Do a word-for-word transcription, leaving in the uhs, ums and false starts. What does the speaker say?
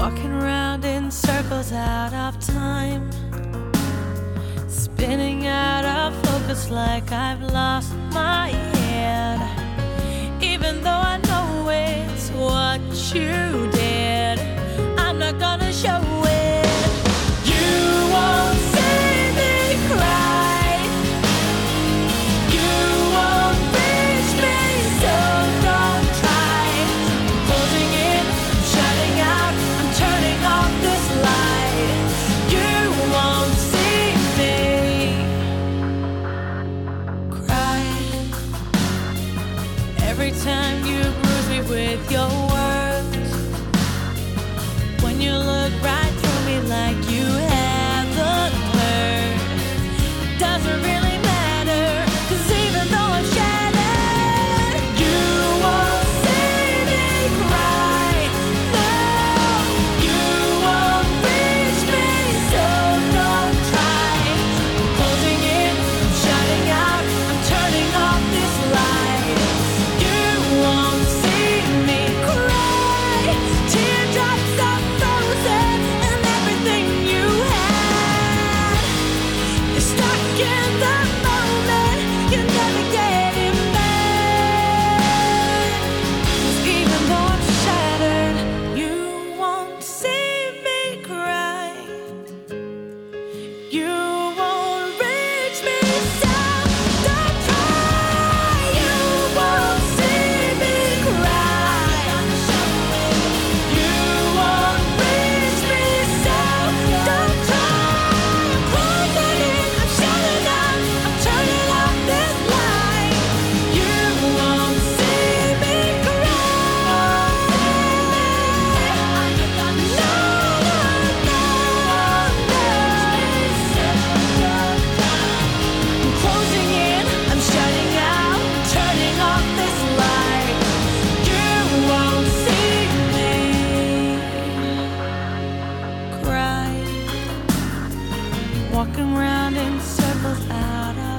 Walking around in circles out of time, spinning out of focus like I've lost my head. Even though I know it's what you did, I'm not gonna show it. You won't see me cry, you won't reach me, so don't try. I'm closing in, I'm shutting out, I'm turning off this light. You won't see me cry. Every time you bruise me with your words, when you look right through me like you haven't heard, it doesn't really matter, 'cause even though I'm shattered, you won't see me cry. No, you won't reach me, so don't try. I'm closing in, I'm shutting out, I'm turning off this light. You won't see me cry. Teardrops are frozen and everything you had is stuck in the moment. You're never getting back. 'Cause even though I'm shattered, you won't see me cry. You won't reach me, so don't try. You won't see me cry. You won't reach me, so don't try. I'm closing in, I'm shutting out, I'm turning off this light. You won't see me cry. No, no, no, no. I'm closing in, I'm shutting out, turning off this light. You won't see me cry. Walking around in circles out of